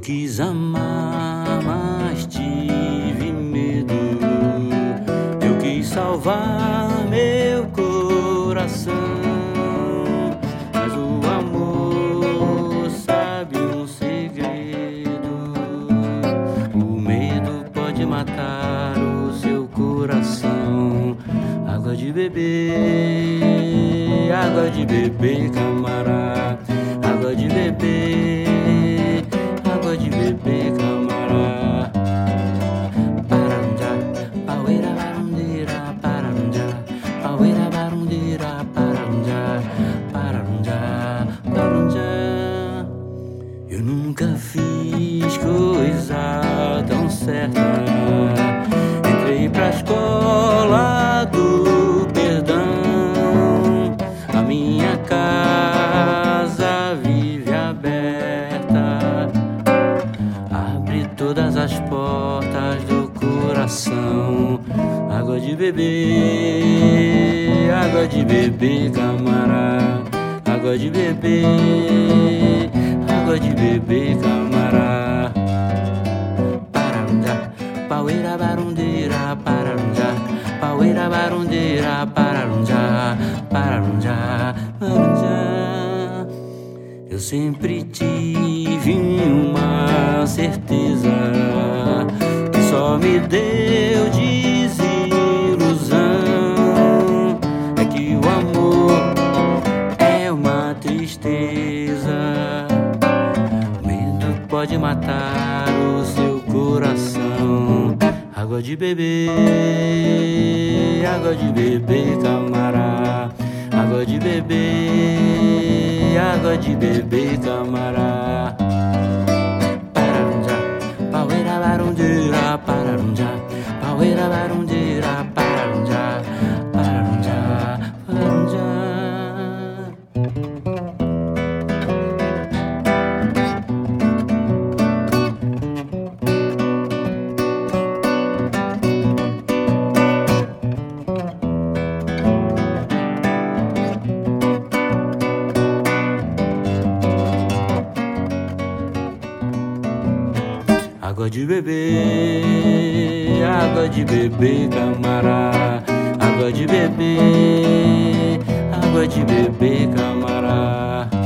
quis amar, mas tive medo. Eu quis salvar meu coração, mas o amor sabe um segredo. O medo pode matar o seu coração. Água de beber, camarada. Água de beber, camarada. Paranja, paueira barundeira, paranja, paueira barundeira, paranja, paranja, paranja. Eu nunca fiz coisa tão certa. Entrei pra escola do perdão. A minha casa vive aberta. Abre todas as portas do coração. Água de beber, camarada. Água de beber, camarada. Paranja, paueira barundeira, paranja, paueira barundeira, paranja, paranja, paranja. Eu sempre tive uma certeza que só me deu desilusão. É que o amor é uma tristeza. O medo pode matar o seu coração. Água de beber, camarada. Água de beber, camarada. Paranja, paueira barundeira, paranja, paueira barundeira, paranja, paranja, paranja. Água de beber, camarada. Água de beber, camarada.